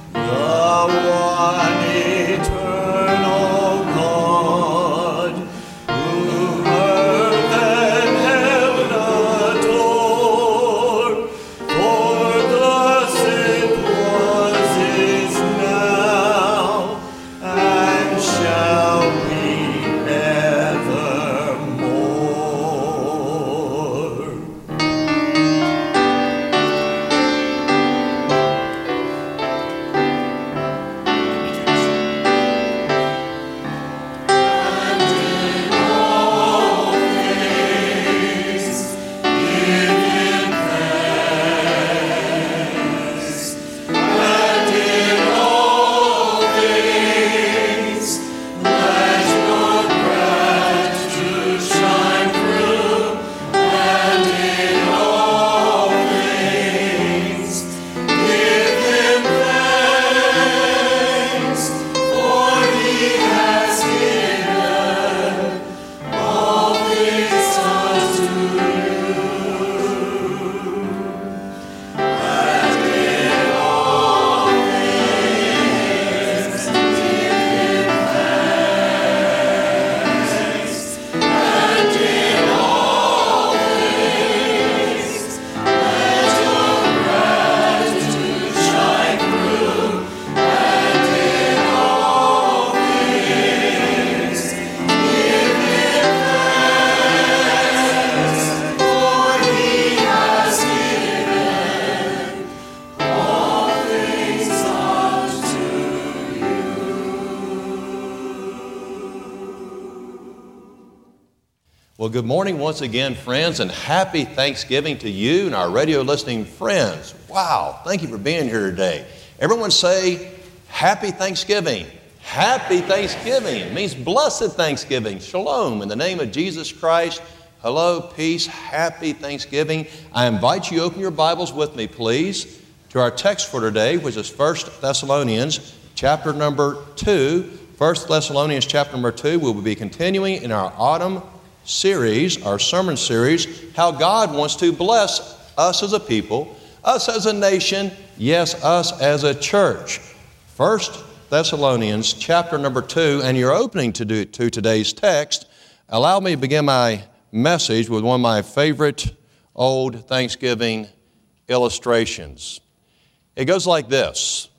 Well, good morning once again, friends, and happy Thanksgiving to you and our radio listening friends. Wow, thank you for being here today. Everyone say, Happy Thanksgiving. Happy Thanksgiving. It means blessed Thanksgiving. Shalom. In the name of Jesus Christ, hello, peace, happy Thanksgiving. I invite you to open your Bibles with me, please, to our text for today, which is 1 Thessalonians chapter number 2. 1 Thessalonians chapter number 2, we will be continuing in our autumn series, our sermon series, how God wants to bless us as a people, us as a nation, yes, us as a church. 1 Thessalonians chapter number 2, and you're opening to today's text. Allow me to begin my message with one of my favorite old Thanksgiving illustrations. It goes like this.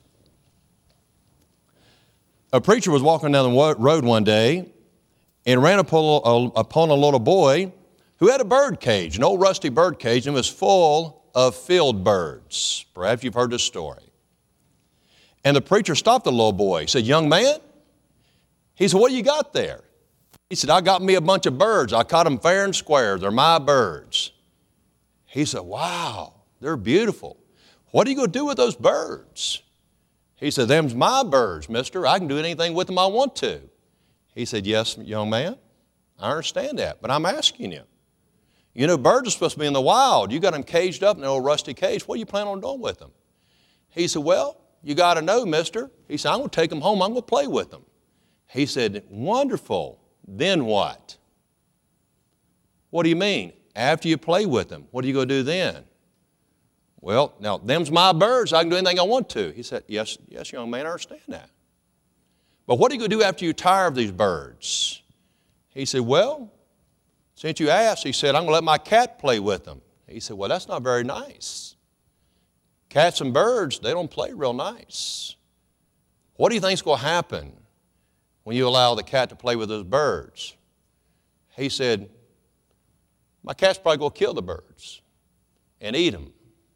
A preacher was walking down the road one day and ran upon a little boy who had a bird cage, an old rusty bird cage, and was full of field birds. Perhaps you've heard this story. And the preacher stopped the little boy. He said, "Young man," he said, "what do you got there?" He said, "I got me a bunch of birds. I caught them fair and square. They're my birds." He said, "Wow, they're beautiful. What are you going to do with those birds?" He said, "Them's my birds, mister. I can do anything with them I want to." He said, "Yes, young man, I understand that, but I'm asking you. You know, birds are supposed to be in the wild. You got them caged up in an old rusty cage. What do you plan on doing with them?" He said, "Well, you got to know, mister." He said, "I'm going to take them home. I'm going to play with them." He said, "Wonderful. Then what?" "What do you mean? After you play with them, what are you going to do then?" "Well, now, them's my birds. I can do anything I want to." He said, yes, young man, I understand that. "But what are you going to do after you tire of these birds?" He said, "Well, since you asked," he said, "I'm going to let my cat play with them." He said, "Well, that's not very nice. Cats and birds, they don't play real nice. What do you think's going to happen when you allow the cat to play with those birds?" He said, "My cat's probably going to kill the birds and eat them."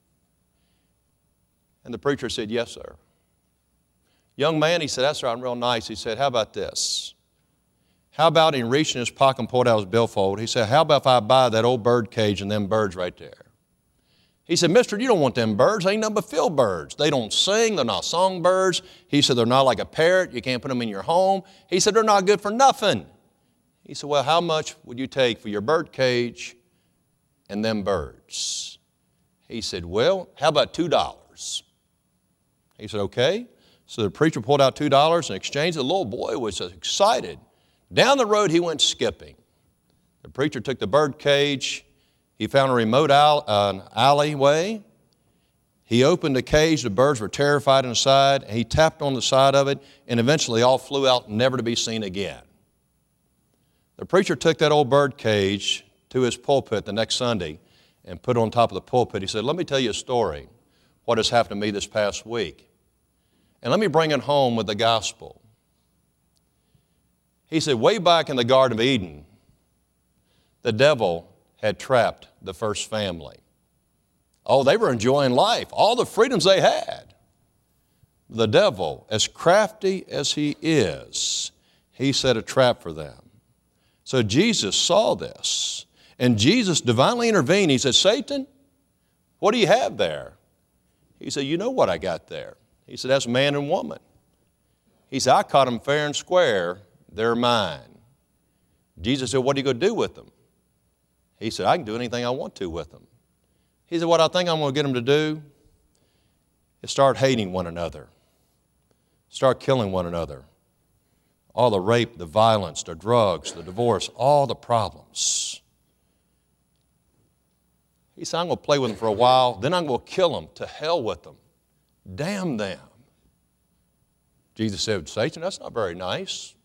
And the preacher said, "Yes, sir." "Young man," he said, "that's right, real nice." He said, "How about this? How about," he reached in his pocket and pulled out his billfold. He said, "How about if I buy that old bird cage and them birds right there?" He said, "Mister, you don't want them birds. They ain't nothing but field birds. They don't sing. They're not songbirds." He said, "They're not like a parrot. You can't put them in your home." He said, "They're not good for nothing." He said, "Well, how much would you take for your bird cage and them birds?" He said, "Well, how about $2? He said, "Okay." So the preacher pulled out $2 and exchanged it. The little boy was excited. Down the road he went skipping. The preacher took the bird cage. He found a remote alleyway. He opened the cage, the birds were terrified inside, and he tapped on the side of it, and eventually all flew out, never to be seen again. The preacher took that old bird cage to his pulpit the next Sunday and put it on top of the pulpit. He said, let me tell you a story, what has happened to me this past week. And let me bring it home with the gospel. He said, way back in the Garden of Eden, the devil had trapped the first family. Oh, they were enjoying life, all the freedoms they had. The devil, as crafty as he is, he set a trap for them. So Jesus saw this, and Jesus divinely intervened. He said, Satan, what do you have there? He said, you know what I got there. He said, that's man and woman. He said, I caught them fair and square. They're mine. Jesus said, what are you going to do with them? He said, I can do anything I want to with them. He said, what I think I'm going to get them to do is start hating one another, start killing one another. All the rape, the violence, the drugs, the divorce, all the problems. He said, I'm going to play with them for a while, then I'm going to kill them. To hell with them. Damn them. Jesus said, Satan, that's not very nice.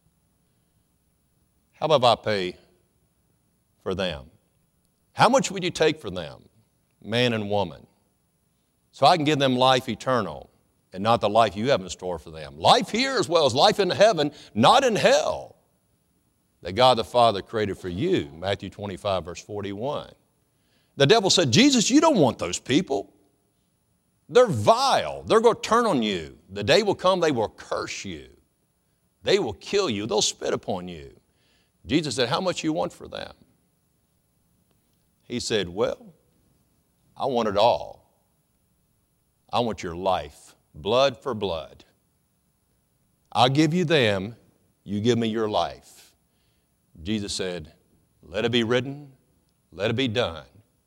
How about if I pay for them? How much would you take for them, man and woman, so I can give them life eternal and not the life you have in store for them? Life here as well as life in heaven, not in hell, that God the Father created for you, Matthew 25, verse 41. The devil said, Jesus, you don't want those people. They're vile. They're going to turn on you. The day will come, they will curse you. They will kill you. They'll spit upon you. Jesus said, how much you want for them? He said, well, I want it all. I want your life, blood for blood. I'll give you them, you give me your life. Jesus said, let it be written, let it be done.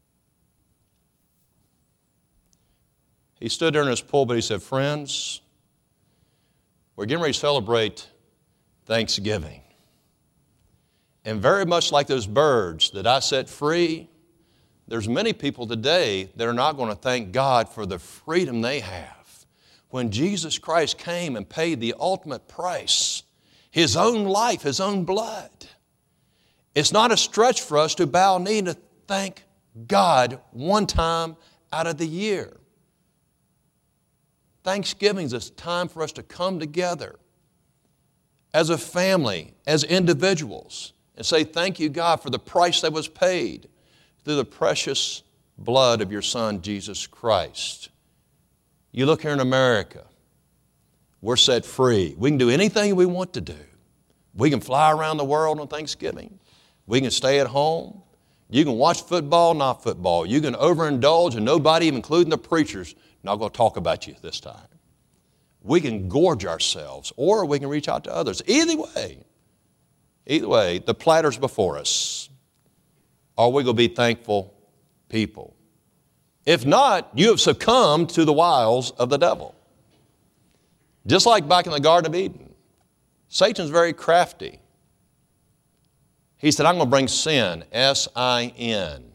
He stood there in his pulpit, he said, friends, we're getting ready to celebrate Thanksgiving. And very much like those birds that I set free, there's many people today that are not going to thank God for the freedom they have. When Jesus Christ came and paid the ultimate price, His own life, His own blood. It's not a stretch for us to bow a knee to thank God one time out of the year. Thanksgiving is a time for us to come together as a family, as individuals, and say, thank you, God, for the price that was paid through the precious blood of your Son, Jesus Christ. You look here in America, we're set free. We can do anything we want to do. We can fly around the world on Thanksgiving. We can stay at home. You can watch football, not football. You can overindulge, and nobody, even including the preachers, not going to talk about you this time. We can gorge ourselves, or we can reach out to others. Either way, the platter's before us. Are we going to be thankful people? If not, you have succumbed to the wiles of the devil. Just like back in the Garden of Eden, Satan's very crafty. He said, I'm going to bring sin, S-I-N,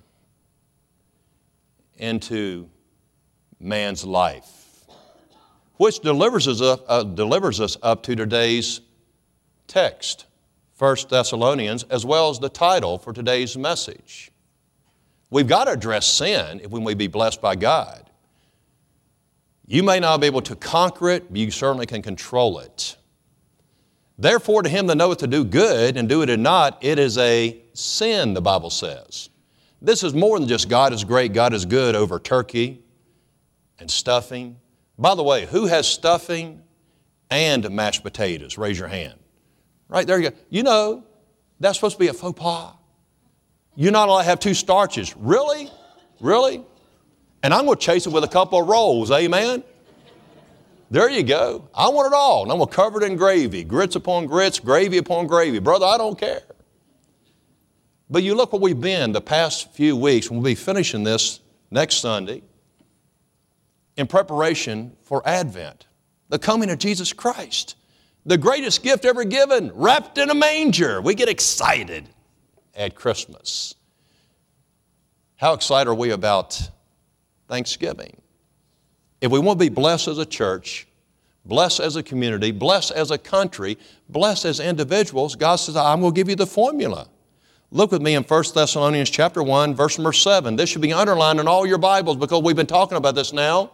into man's life, which delivers us up to today's text, 1 Thessalonians, as well as the title for today's message. We've got to address sin if we may be blessed by God. You may not be able to conquer it, but you certainly can control it. Therefore, to him that knoweth to do good and do it not, it is a sin, the Bible says. This is more than just God is great, God is good over turkey and stuffing. By the way, who has stuffing and mashed potatoes? Raise your hand. Right, there you go. You know, that's supposed to be a faux pas. You're not allowed to have two starches. Really? Really? And I'm going to chase it with a couple of rolls. Amen? There you go. I want it all. And I'm going to cover it in gravy. Grits upon grits, gravy upon gravy. Brother, I don't care. But you look where we've been the past few weeks. We'll be finishing this next Sunday in preparation for Advent, the coming of Jesus Christ. The greatest gift ever given, wrapped in a manger. We get excited at Christmas. How excited are we about Thanksgiving? If we want to be blessed as a church, blessed as a community, blessed as a country, blessed as individuals, God says, I'm going to give you the formula. Look with me in 1 Thessalonians chapter 1, verse number 7. This should be underlined in all your Bibles because we've been talking about this now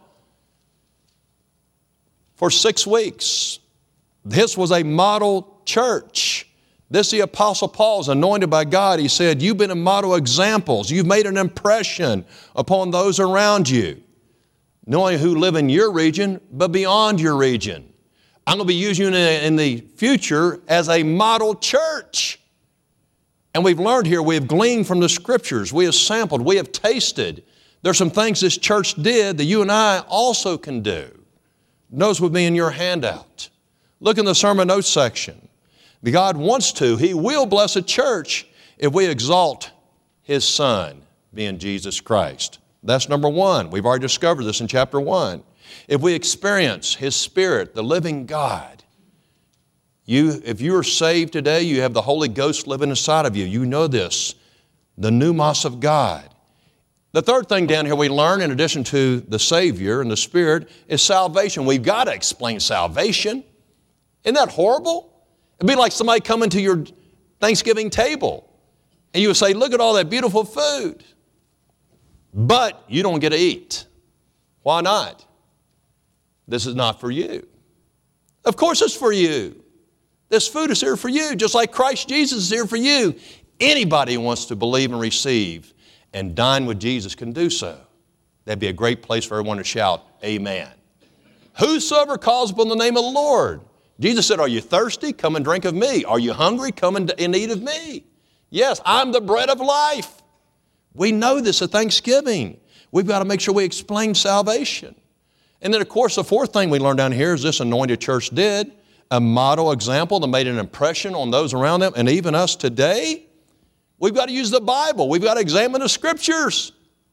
for 6 weeks. This was a model church. This the Apostle Paul is anointed by God. He said, you've been a model examples. You've made an impression upon those around you, not only who live in your region, but beyond your region. I'm going to be using you in the future as a model church. And we've learned here, we have gleaned from the Scriptures, we have sampled, we have tasted. There's some things this church did that you and I also can do. Notice with me in your handout. Look in the sermon notes section. God wants to, He will bless a church if we exalt His Son, being Jesus Christ. That's number one. We've already discovered this in chapter 1. If we experience His Spirit, the living God, if you are saved today, you have the Holy Ghost living inside of you. You know this, the pneumos of God. The third thing down here we learn, in addition to the Savior and the Spirit, is salvation. We've got to explain salvation. Isn't that horrible? It'd be like somebody coming to your Thanksgiving table and you would say, look at all that beautiful food, but you don't get to eat. Why not? This is not for you. Of course it's for you. This food is here for you, just like Christ Jesus is here for you. Anybody who wants to believe and receive and dine with Jesus can do so. That'd be a great place for everyone to shout, amen. Whosoever calls upon the name of the Lord. Jesus said, are you thirsty? Come and drink of me. Are you hungry? Come and eat of me. Yes, I'm the bread of life. We know this at Thanksgiving. We've got to make sure we explain salvation. And then, of course, the fourth thing we learned down here is this anointed church did, a model example that made an impression on those around them, and even us today. We've got to use the Bible. We've got to examine the Scriptures.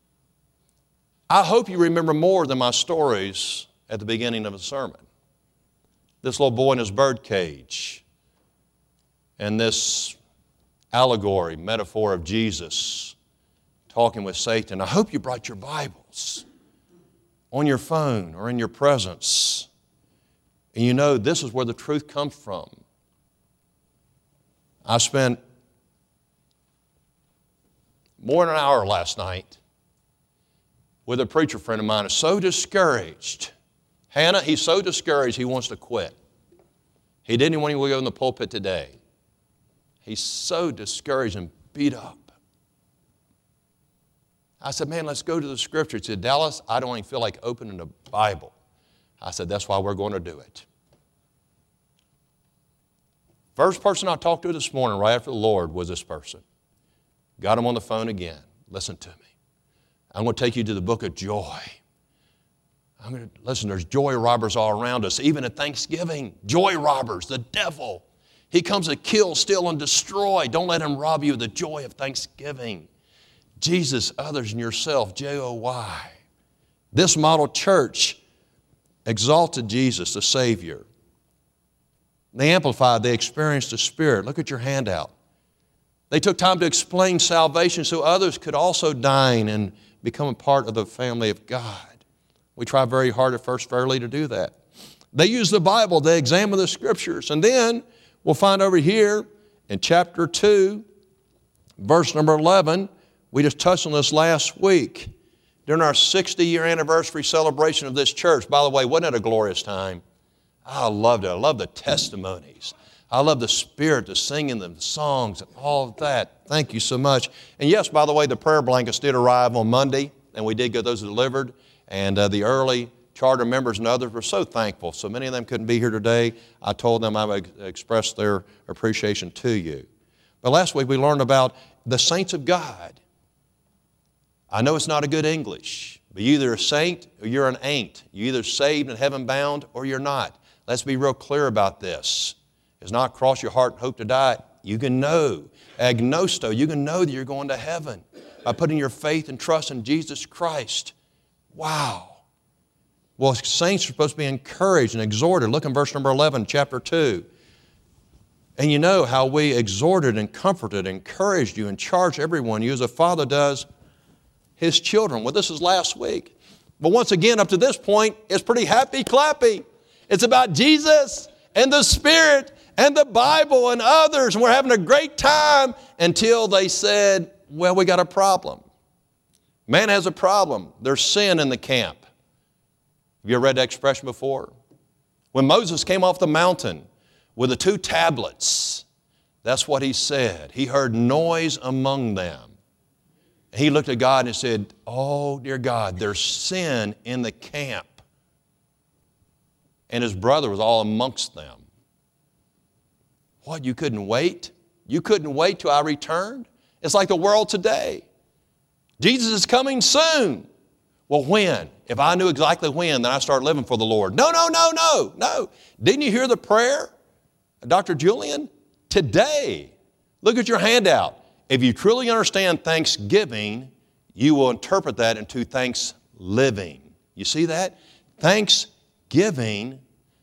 I hope you remember more than my stories at the beginning of the sermon. This little boy in his bird cage, and this allegory, metaphor of Jesus talking with Satan. I hope you brought your Bibles on your phone or in your presence. And you know this is where the truth comes from. I spent more than an hour last night with a preacher friend of mine who's so discouraged. Hannah, he's so discouraged he wants to quit. He didn't even want to go in the pulpit today. He's so discouraged and beat up. I said, man, let's go to the Scripture. He said, Dallas, I don't even feel like opening the Bible. I said, that's why we're going to do it. First person I talked to this morning right after the Lord was this person. Got him on the phone again. Listen to me. I'm going to take you to the book of joy. Listen, there's joy robbers all around us, even at Thanksgiving. Joy robbers, the devil. He comes to kill, steal, and destroy. Don't let him rob you of the joy of Thanksgiving. Jesus, others, and yourself, J-O-Y. This model church exalted Jesus, the Savior. They amplified, they experienced the Spirit. Look at your handout. They took time to explain salvation so others could also dine and become a part of the family of God. We try very hard at First Fairly to do that. They use the Bible, they examine the Scriptures, and then we'll find over here in chapter 2, verse number 11, we just touched on this last week. During our 60-year anniversary celebration of this church, by the way, wasn't it a glorious time? I loved it. I love the testimonies. I love the Spirit, the singing, the songs, and all of that. Thank you so much. And yes, by the way, the prayer blankets did arrive on Monday, and we did get those delivered. And the early charter members and others were so thankful. So many of them couldn't be here today. I told them I would express their appreciation to you. But last week we learned about the saints of God. I know it's not a good English, but you're either a saint or you're an ain't. You're either saved and heaven bound or you're not. Let's be real clear about this. It's not cross your heart and hope to die. You can know, agnosto, you can know that you're going to heaven by putting your faith and trust in Jesus Christ. Wow. Well, saints are supposed to be encouraged and exhorted. Look in verse number 11, chapter 2. And you know how we exhorted and comforted, encouraged you, and charged everyone, you as a father does his children. Well, this is last week. But once again, up to this point, it's pretty happy-clappy. It's about Jesus and the Spirit and the Bible and others, and we're having a great time until they said, well, we got a problem. Man has a problem. There's sin in the camp. Have you ever read that expression before? When Moses came off the mountain with the 2 tablets, that's what he said. He heard noise among them. He looked at God and said, oh, dear God, there's sin in the camp. And his brother was all amongst them. What, you couldn't wait? You couldn't wait till I returned? It's like the world today. Jesus is coming soon. Well, when? If I knew exactly when, then I start living for the Lord. No. Didn't you hear the prayer, Dr. Julian? Today. Look at your handout. If you truly understand thanksgiving, you will interpret that into thanks living. You see that? Thanksgiving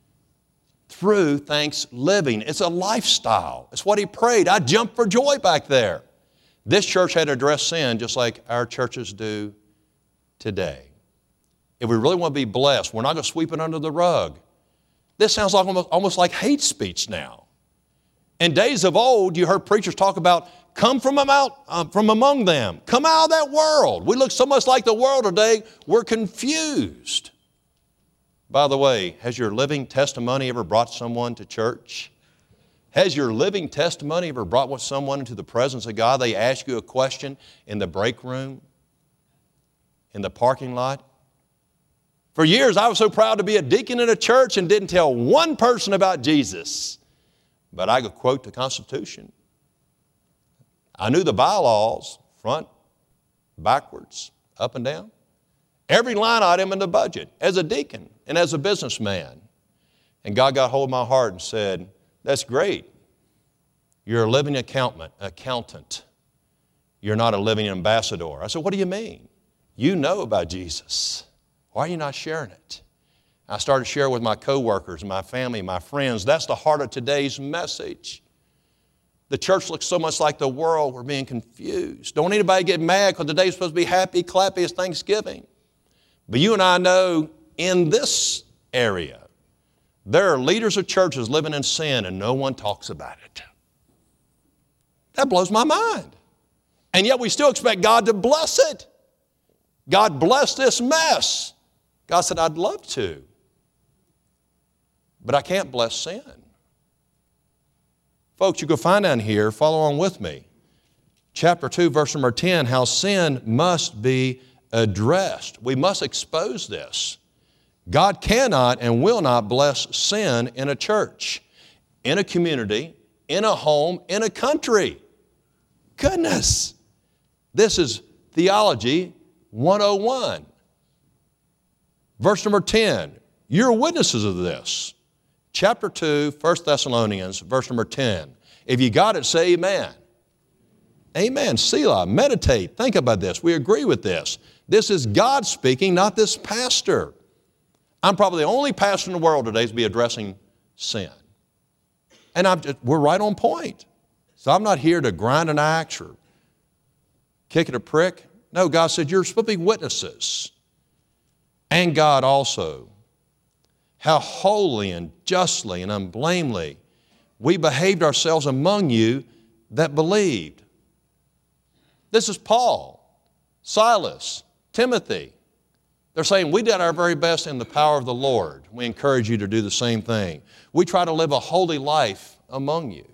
through thanks living. It's a lifestyle. It's what he prayed. I jumped for joy back there. This church had to address sin just like our churches do today. If we really want to be blessed, we're not going to sweep it under the rug. This sounds like almost like hate speech now. In days of old, you heard preachers talk about come from among them. Come out of that world. We look so much like the world today, we're confused. By the way, has your living testimony ever brought someone to church? Has your living testimony ever brought someone into the presence of God? They ask you a question in the break room, in the parking lot. For years, I was so proud to be a deacon in a church and didn't tell one person about Jesus. But I could quote the Constitution. I knew the bylaws, front, backwards, up and down. Every line item in the budget as a deacon and as a businessman. And God got hold of my heart and said, that's great. You're a living accountant. You're not a living ambassador. I said, what do you mean? You know about Jesus. Why are you not sharing it? I started sharing with my coworkers, my family, my friends. That's the heart of today's message. The church looks so much like the world. We're being confused. Don't anybody get mad because today's supposed to be happy, clappy. It's Thanksgiving. But you and I know in this area, there are leaders of churches living in sin and no one talks about it. That blows my mind. And yet we still expect God to bless it. God bless this mess. God said, I'd love to. But I can't bless sin. Folks, you can find down here, follow on with me. Chapter 2, verse number 10, how sin must be addressed. We must expose this. God cannot and will not bless sin in a church, in a community, in a home, in a country. Goodness. This is Theology 101. Verse number 10, you're witnesses of this. Chapter 2, 1 Thessalonians, verse number 10. If you got it, say amen. Amen. Selah, meditate, think about this. We agree with this. This is God speaking, not this pastor. I'm probably the only pastor in the world today to be addressing sin. And we're right on point. So I'm not here to grind an axe or kick it a prick. No, God said you're supposed to be witnesses. And God also, how holy and justly and unblamely we behaved ourselves among you that believed. This is Paul, Silas, Timothy. They're saying we did our very best in the power of the Lord. We encourage you to do the same thing. We try to live a holy life among you.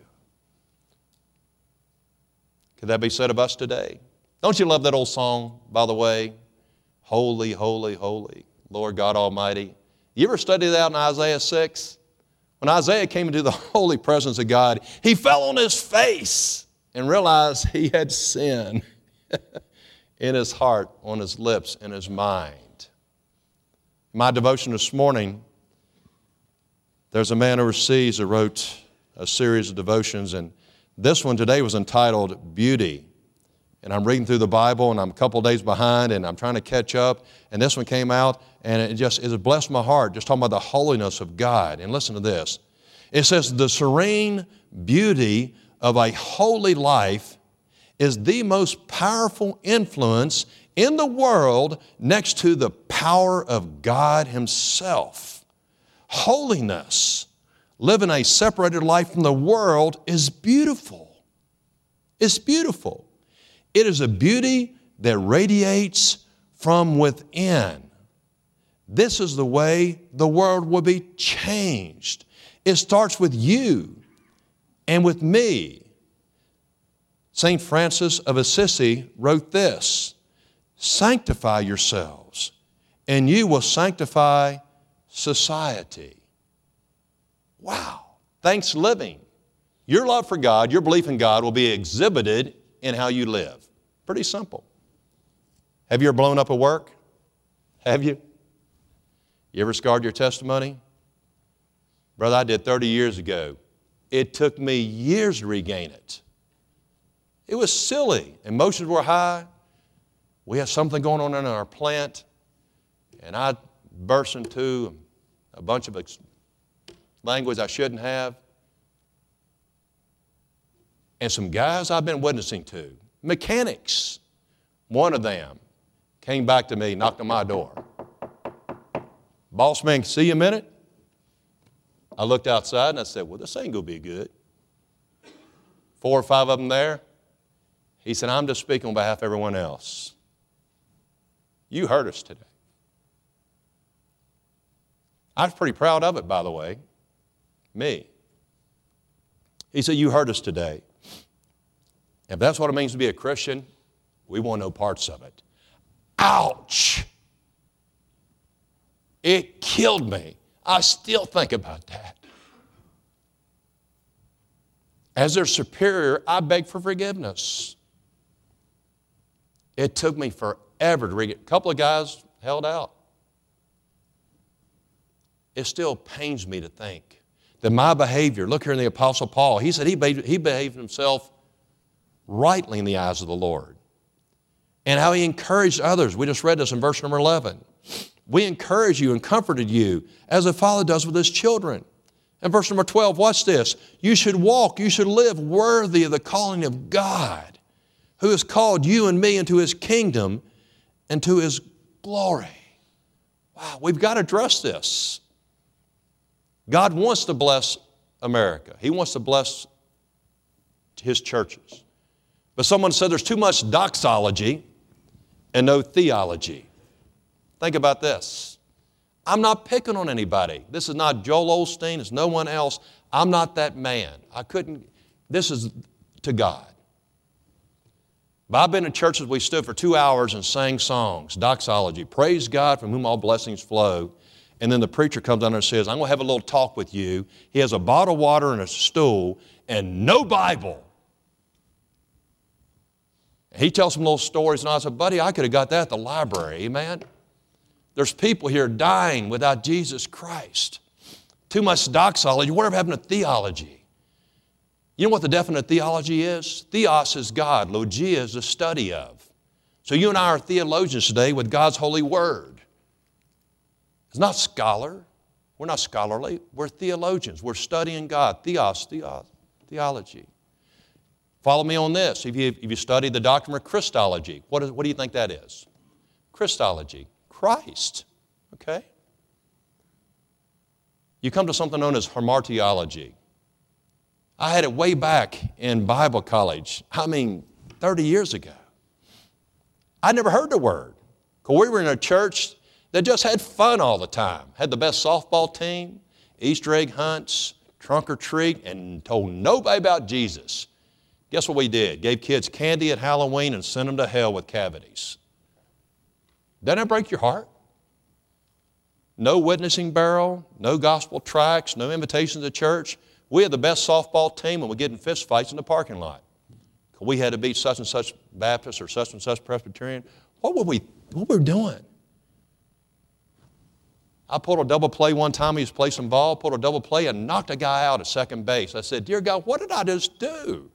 Could that be said of us today? Don't you love that old song, by the way? Holy, holy, holy, Lord God Almighty. You ever study that in Isaiah 6? When Isaiah came into the holy presence of God, he fell on his face and realized he had sin in his heart, on his lips, in his mind. My devotion this morning, there's a man overseas who wrote a series of devotions, and this one today was entitled Beauty. And I'm reading through the Bible, and I'm a couple days behind, and I'm trying to catch up. And this one came out, and it blessed my heart, just talking about the holiness of God. And listen to this. It says, the serene beauty of a holy life is the most powerful influence in the world next to the power of God Himself. Holiness, living a separated life from the world, is beautiful. It's beautiful. It is a beauty that radiates from within. This is the way the world will be changed. It starts with you and with me. St. Francis of Assisi wrote this: sanctify yourselves, and you will sanctify society. Wow. Thanks living. Your love for God, your belief in God will be exhibited in how you live. Pretty simple. Have you ever blown up at work? Have you? You ever scarred your testimony? Brother, I did 30 years ago. It took me years to regain it. It was silly. Emotions were high. We had something going on in our plant, and I burst into a bunch of language I shouldn't have. And some guys I've been witnessing to, mechanics, one of them came back to me, knocked on my door. Boss man, see you a minute? I looked outside and I said, well, this ain't going to be good. 4 or 5 of them there. He said, I'm just speaking on behalf of everyone else. You hurt us today. I was pretty proud of it, by the way. Me. He said, you hurt us today. If that's what it means to be a Christian, we want no parts of it. Ouch! It killed me. I still think about that. As their superior, I beg for forgiveness. It took me forever to read it. A couple of guys held out. It still pains me to think that my behavior, look here in the Apostle Paul, he said he behaved himself rightly in the eyes of the Lord. And how he encouraged others. We just read this in verse number 11. We encouraged you and comforted you as a father does with his children. And verse number 12, watch this. You should walk, you should live worthy of the calling of God, who has called you and me into His kingdom and to His glory. Wow, we've got to address this. God wants to bless America. He wants to bless His churches. But someone said there's too much doxology and no theology. Think about this. I'm not picking on anybody. This is not Joel Osteen. It's no one else. I'm not that man. This is to God. But I've been in churches we stood for 2 hours and sang songs, doxology, praise God from whom all blessings flow. And then the preacher comes down and says, I'm going to have a little talk with you. He has a bottle of water and a stool and no Bible. He tells some little stories, and I said, buddy, I could have got that at the library, amen? There's people here dying without Jesus Christ. Too much doxology. Whatever happened to theology? You know what the definite of theology is? Theos is God. Logia is the study of. So you and I are theologians today with God's holy word. It's not scholar. We're not scholarly. We're theologians. We're studying God. Theology. Follow me on this. If you study the doctrine of Christology, what do you think that is? Christology. Christ. Okay? You come to something known as hamartiology. I had it way back in Bible college. 30 years ago. I never heard the word. Because we were in a church that just had fun all the time. Had the best softball team, Easter egg hunts, trunk or treat, and told nobody about Jesus. Guess what we did? Gave kids candy at Halloween and sent them to hell with cavities. Doesn't that break your heart? No witnessing barrel, no gospel tracts, no invitations to church. We had the best softball team and we get in fist fights in the parking lot. We had to beat such and such Baptist or such and such Presbyterian. What were we doing? I pulled a double play one time. He was playing some ball, pulled a double play and knocked a guy out at second base. I said, dear God, what did I just do?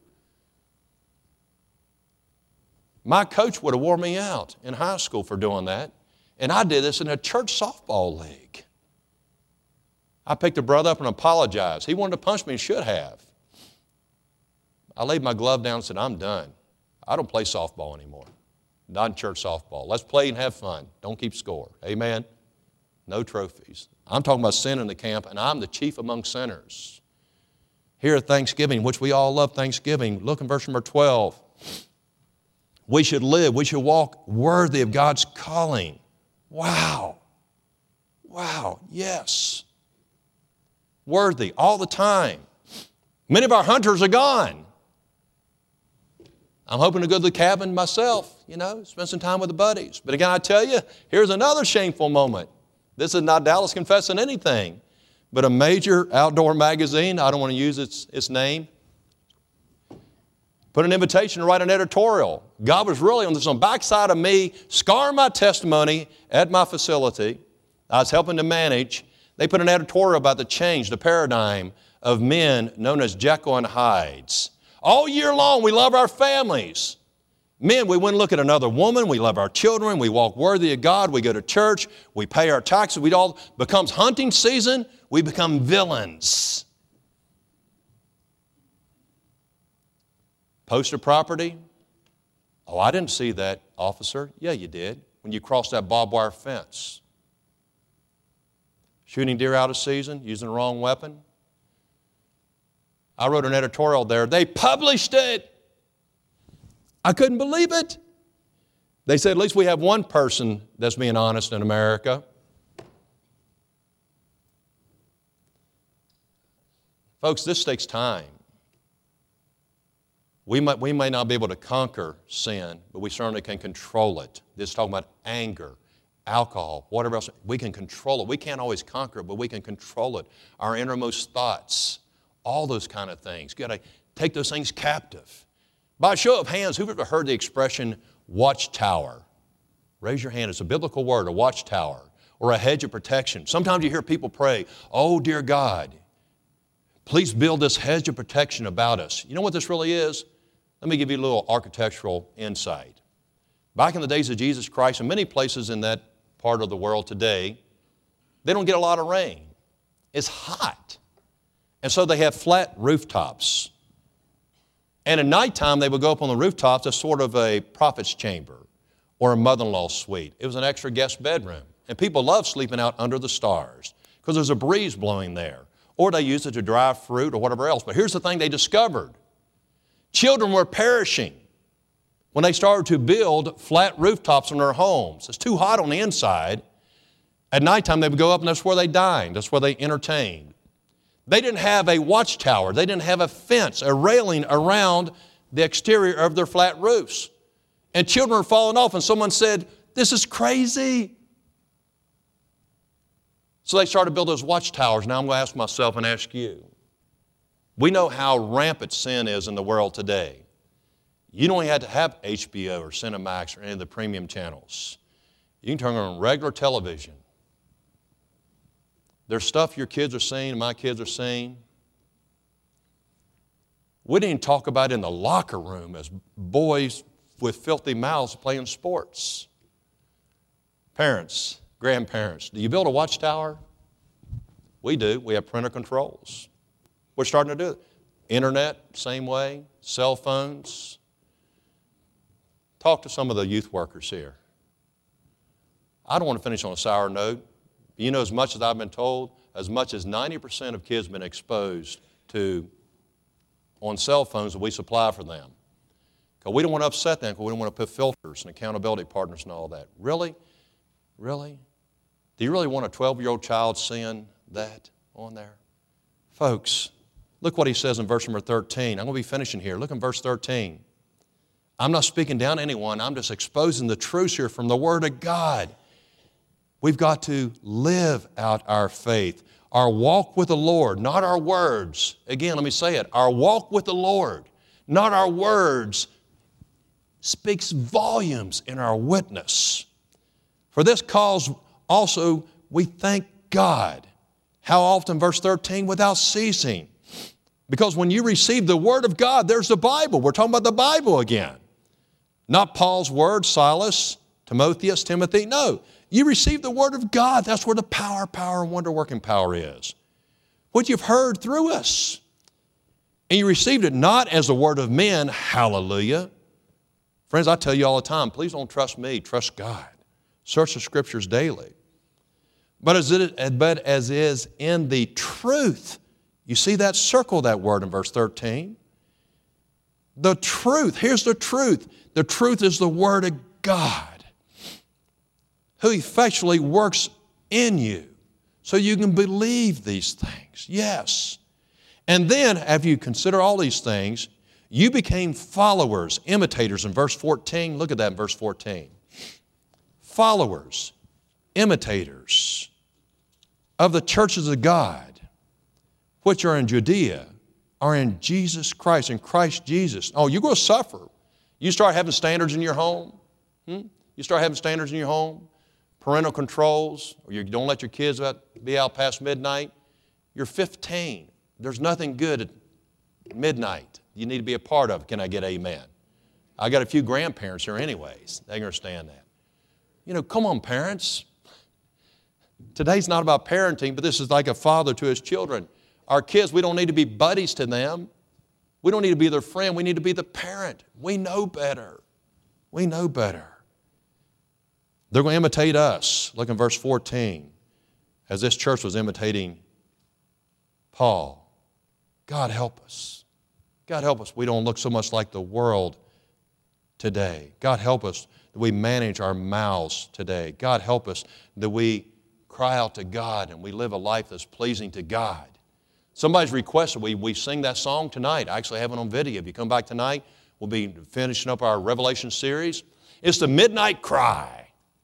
My coach would have wore me out in high school for doing that. And I did this in a church softball league. I picked a brother up and apologized. He wanted to punch me and should have. I laid my glove down and said, I'm done. I don't play softball anymore. Not in church softball. Let's play and have fun. Don't keep score. Amen? No trophies. I'm talking about sin in the camp, and I'm the chief among sinners. Here at Thanksgiving, which we all love Thanksgiving, look in verse number 12. We should live, we should walk worthy of God's calling. Wow. Wow, yes. Worthy all the time. Many of our hunters are gone. I'm hoping to go to the cabin myself, spend some time with the buddies. But again, I tell you, here's another shameful moment. This is not Dallas confessing anything, but a major outdoor magazine, I don't want to use its name, put an invitation to write an editorial. God was really on the backside of me, scarring my testimony at my facility. I was helping to manage. They put an editorial about the change, the paradigm of men known as Jekyll and Hydes. All year long, we love our families. Men, we wouldn't look at another woman. We love our children. We walk worthy of God. We go to church. We pay our taxes. We all becomes hunting season. We become villains. Poster property. Oh, I didn't see that, officer. Yeah, you did. When you crossed that barbed wire fence. Shooting deer out of season, using the wrong weapon. I wrote an editorial there. They published it. I couldn't believe it. They said, at least we have one person that's being honest in America. Folks, this takes time. We may not be able to conquer sin, but we certainly can control it. This is talking about anger, alcohol, whatever else. We can control it. We can't always conquer it, but we can control it. Our innermost thoughts, all those kind of things. You've got to take those things captive. By a show of hands, who've ever heard the expression watchtower? Raise your hand. It's a biblical word, a watchtower, or a hedge of protection. Sometimes you hear people pray, oh, dear God, please build this hedge of protection about us. You know what this really is? Let me give you a little architectural insight. Back in the days of Jesus Christ, in many places in that part of the world today, they don't get a lot of rain. It's hot. And so they have flat rooftops. And at nighttime, they would go up on the rooftops as sort of a prophet's chamber or a mother-in-law suite. It was an extra guest bedroom. And people love sleeping out under the stars because there's a breeze blowing there. Or they use it to dry fruit or whatever else. But here's the thing they discovered. Children were perishing when they started to build flat rooftops on their homes. It's too hot on the inside. At nighttime, they would go up and that's where they dined. That's where they entertained. They didn't have a watchtower. They didn't have a fence, a railing around the exterior of their flat roofs. And children were falling off, and someone said, this is crazy. So they started to build those watchtowers. Now I'm going to ask myself and ask you. We know how rampant sin is in the world today. You don't have to have HBO or Cinemax or any of the premium channels. You can turn on regular television. There's stuff your kids are seeing, my kids are seeing. We didn't even talk about it in the locker room as boys with filthy mouths playing sports. Parents, grandparents, do you build a watchtower? We do. We have parental controls. We're starting to do it. Internet, same way. Cell phones. Talk to some of the youth workers here. I don't want to finish on a sour note. You know, as much as I've been told, as much as 90% of kids have been exposed to on cell phones that we supply for them. Because we don't want to upset them, because we don't want to put filters and accountability partners and all that. Really? Really? Do you really want a 12-year-old child seeing that on there? Folks, look what he says in verse number 13. I'm going to be finishing here. Look in verse 13. I'm not speaking down to anyone. I'm just exposing the truth here from the Word of God. We've got to live out our faith, our walk with the Lord, not our words. Again, let me say it. Our walk with the Lord, not our words, speaks volumes in our witness. For this cause also we thank God. How often, verse 13, without ceasing. Because when you receive the Word of God, there's the Bible. We're talking about the Bible again. Not Paul's word, Silas, Timotheus, Timothy. No. You receive the Word of God. That's where the power, wonder-working power is. What you've heard through us. And you received it not as the word of men, hallelujah, Friends, I tell you all the time, please don't trust me, trust God. Search the Scriptures daily. But as is in the truth, you see that? Circle that word in verse 13. The truth, here's the truth. The truth is the Word of God, who effectually works in you so you can believe these things. Yes. And then, after you consider all these things, you became followers, imitators in verse 14. Look at that in verse 14. Followers, imitators of the churches of God, which are in Judea, are in Jesus Christ, in Christ Jesus. Oh, you're going to suffer. You start having standards in your home. You start having standards in your home, parental controls, or you don't let your kids be out past midnight. You're 15. There's nothing good at midnight you need to be a part of. Can I get amen? I got a few grandparents here anyways. They understand that. You know, come on, parents. Today's not about parenting, but this is like a father to his children. Our kids, we don't need to be buddies to them. We don't need to be their friend. We need to be the parent. We know better. We know better. They're going to imitate us. Look in verse 14. As this church was imitating Paul. God help us. God help us we don't look so much like the world today. God help us that we manage our mouths today. God help us that we cry out to God and we live a life that's pleasing to God. Somebody's requested we sing that song tonight. I actually have it on video. If you come back tonight, we'll be finishing up our Revelation series. It's the Midnight Cry.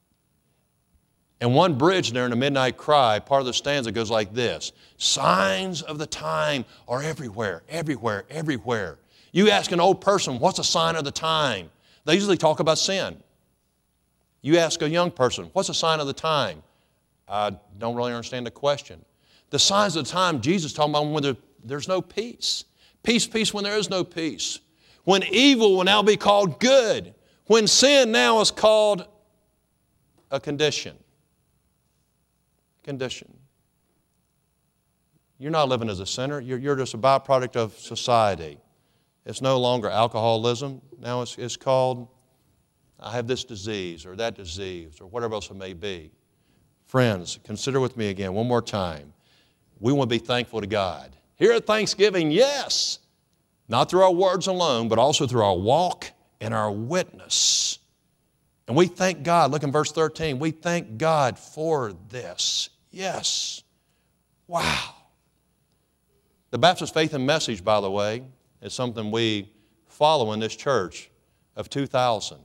And one bridge there in the Midnight Cry, part of the stanza goes like this. Signs of the time are everywhere, everywhere, everywhere. You ask an old person, what's a sign of the time? They usually talk about sin. You ask a young person, what's a sign of the time? I don't really understand the question. The signs of the time, Jesus is talking about when there's no peace. Peace, peace when there is no peace. When evil will now be called good. When sin now is called a condition. Condition. You're not living as a sinner. You're just a byproduct of society. It's no longer alcoholism. Now it's called, I have this disease or that disease or whatever else it may be. Friends, consider with me again one more time. We want to be thankful to God. Here at Thanksgiving, yes, not through our words alone, but also through our walk and our witness. And we thank God. Look in verse 13. We thank God for this. Yes. Wow. The Baptist Faith and Message, by the way, is something we follow in this church of 2000.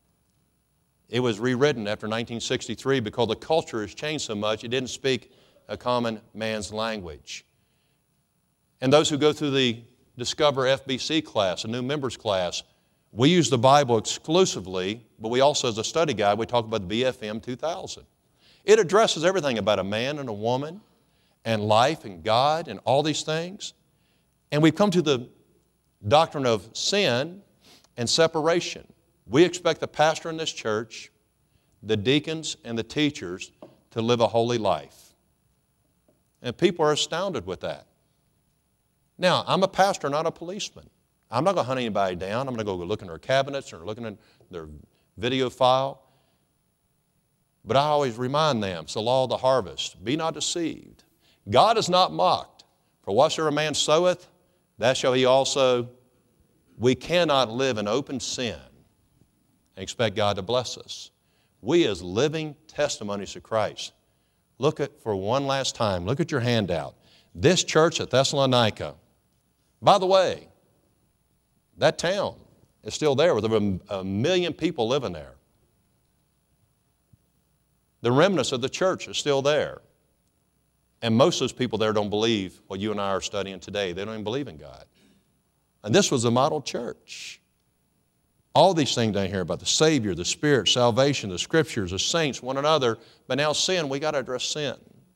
It was rewritten after 1963 because the culture has changed so much, it didn't speak a common man's language. And those who go through the Discover FBC class, a new members class, we use the Bible exclusively, but we also, as a study guide, we talk about the BFM 2000. It addresses everything about a man and a woman and life and God and all these things. And we've come to the doctrine of sin and separation. We expect the pastor in this church, the deacons and the teachers to live a holy life. And people are astounded with that. Now, I'm a pastor, not a policeman. I'm not going to hunt anybody down. I'm going to go look in their cabinets or looking in their video file. But I always remind them, it's the law of the harvest. Be not deceived. God is not mocked. For whatsoever a man soweth, that shall he also. We cannot live in open sin and expect God to bless us. We as living testimonies to Christ. Look at, for one last time, look at your handout. This church at Thessalonica, by the way, that town is still there with over 1 million people living there. The remnants of the church are still there. And most of those people there don't believe what you and I are studying today. They don't even believe in God. And this was a model church. All these things down here about the Savior, the Spirit, salvation, the Scriptures, the saints, one another. But now sin, we got to address sin.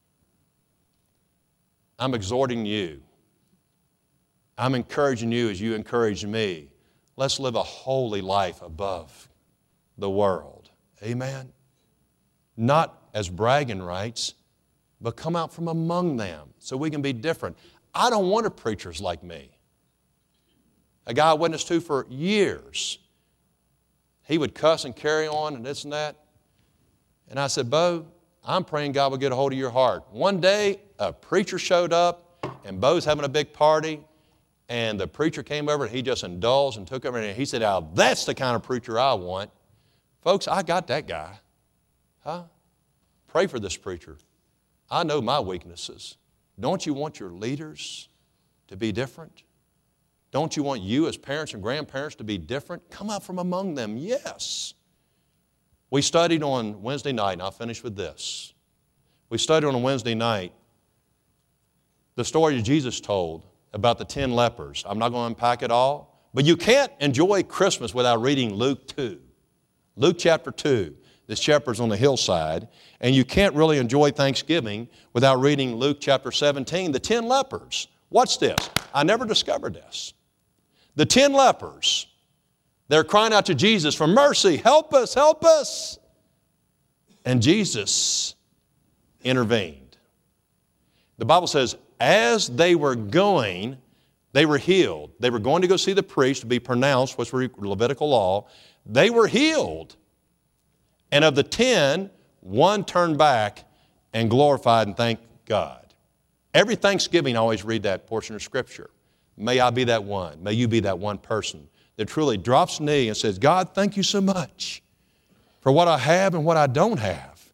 I'm exhorting you. I'm encouraging you as you encourage me. Let's live a holy life above the world. Amen? Not as bragging rights, but come out from among them so we can be different. I don't want a preachers like me. A guy I witnessed to for years. he would cuss and carry on and this and that. And I said, Bo, I'm praying God will get a hold of your heart. One day, a preacher showed up, and Bo's having a big party, and the preacher came over, and he just indulged and took over, and he said, "Now, that's the kind of preacher I want." Folks, I got that guy. Huh? Pray for this preacher. I know my weaknesses. Don't you want your leaders to be different? Don't you want you as parents and grandparents to be different? Come out from among them, yes. We studied on Wednesday night, and I'll finish with this. We studied on a Wednesday night the story that Jesus told about the 10 lepers. I'm not going to unpack it all, but you can't enjoy Christmas without reading Luke 2. Luke chapter 2, the shepherds on the hillside, and you can't really enjoy Thanksgiving without reading Luke chapter 17, the 10 lepers. Watch this. I never discovered this. The 10 lepers, they're crying out to Jesus for mercy. Help us, help us. And Jesus intervened. The Bible says, as they were going, they were healed. They were going to go see the priest to be pronounced, which was Levitical law. They were healed. And of the 10, one turned back and glorified and thanked God. Every Thanksgiving I always read that portion of Scripture. May I be that one. May you be that one person that truly drops a knee and says, God, thank you so much for what I have and what I don't have.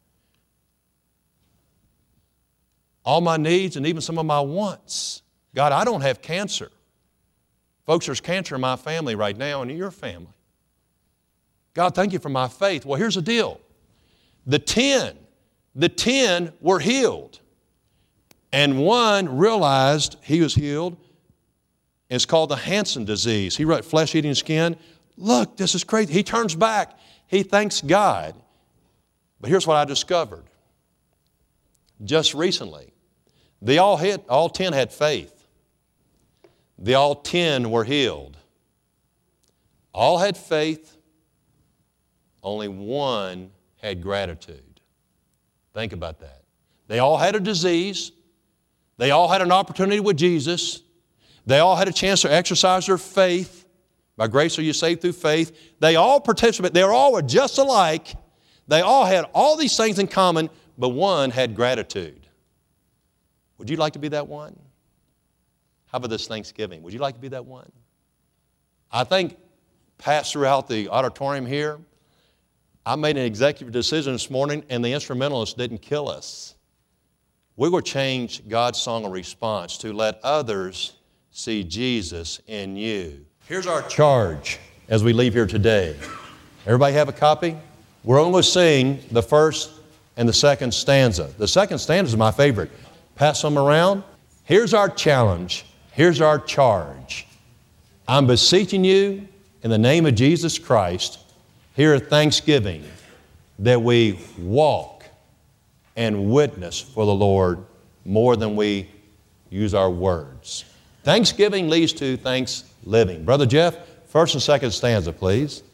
All my needs and even some of my wants. God, I don't have cancer. Folks, there's cancer in my family right now and in your family. God, thank you for my faith. Well, here's the deal. The 10 were healed. And one realized he was healed. It's called the Hansen disease. He wrote flesh-eating skin. Look, this is crazy. He turns back. He thanks God. But here's what I discovered. Just recently, all 10 had faith. All 10 were healed. All had faith. Only one had gratitude. Think about that. They all had a disease. They all had an opportunity with Jesus. They all had a chance to exercise their faith. By grace are you saved through faith. They all participated. They all were just alike. They all had all these things in common, but one had gratitude. Would you like to be that one? How about this Thanksgiving? Would you like to be that one? I think passed throughout the auditorium here, I made an executive decision this morning, and the instrumentalists didn't kill us. We will change God's song of response to let others see Jesus in you. Here's our charge as we leave here today. Everybody have a copy? We're only sing the first and the second stanza. The second stanza is my favorite. Pass them around. Here's our challenge. Here's our charge. I'm beseeching you in the name of Jesus Christ here at Thanksgiving that we walk and witness for the Lord more than we use our words. Thanksgiving leads to thanks living. Brother Jeff, first and second stanza, please.